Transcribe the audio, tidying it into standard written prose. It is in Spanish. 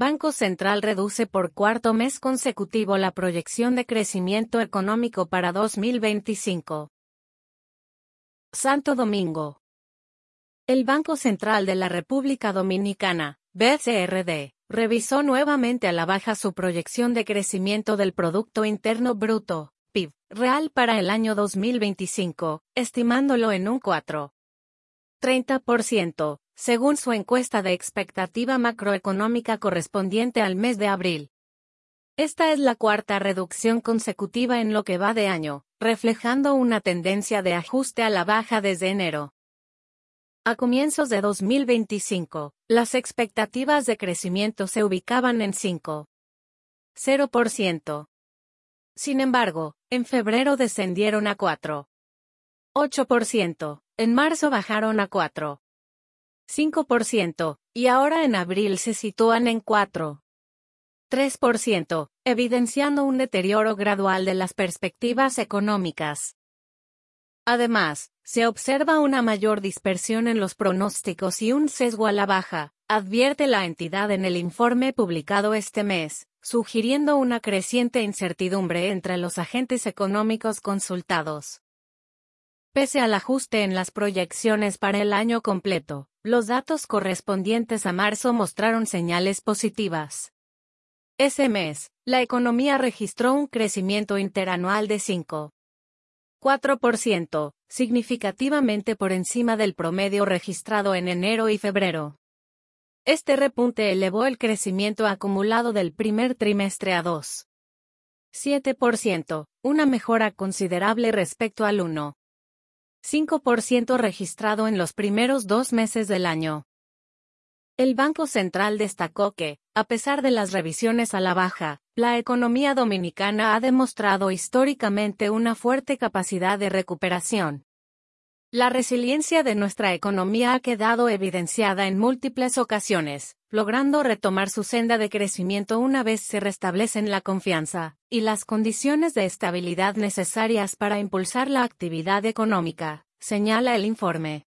Banco Central reduce por cuarto mes consecutivo la proyección de crecimiento económico para 2025. Santo Domingo. El Banco Central de la República Dominicana, BCRD, revisó nuevamente a la baja su proyección de crecimiento del Producto Interno Bruto, PIB, real para el año 2025, estimándolo en un 4,30%, según su encuesta de expectativa macroeconómica correspondiente al mes de abril. Esta es la cuarta reducción consecutiva en lo que va de año, reflejando una tendencia de ajuste a la baja desde enero. A comienzos de 2025, las expectativas de crecimiento se ubicaban en 5,0%. Sin embargo, en febrero descendieron a 4,8%, en marzo bajaron a 4,5%, y ahora en abril se sitúan en 4,3%, evidenciando un deterioro gradual de las perspectivas económicas. Además, se observa una mayor dispersión en los pronósticos y un sesgo a la baja, advierte la entidad en el informe publicado este mes, sugiriendo una creciente incertidumbre entre los agentes económicos consultados. Pese al ajuste en las proyecciones para el año completo, los datos correspondientes a marzo mostraron señales positivas. Ese mes, la economía registró un crecimiento interanual de 5,4%, significativamente por encima del promedio registrado en enero y febrero. Este repunte elevó el crecimiento acumulado del primer trimestre a 2,7%, una mejora considerable respecto al 1,5% registrado en los primeros 2 meses del año. El Banco Central destacó que, a pesar de las revisiones a la baja, la economía dominicana ha demostrado históricamente una fuerte capacidad de recuperación. La resiliencia de nuestra economía ha quedado evidenciada en múltiples ocasiones, logrando retomar su senda de crecimiento una vez se restablecen la confianza y las condiciones de estabilidad necesarias para impulsar la actividad económica, señala el informe.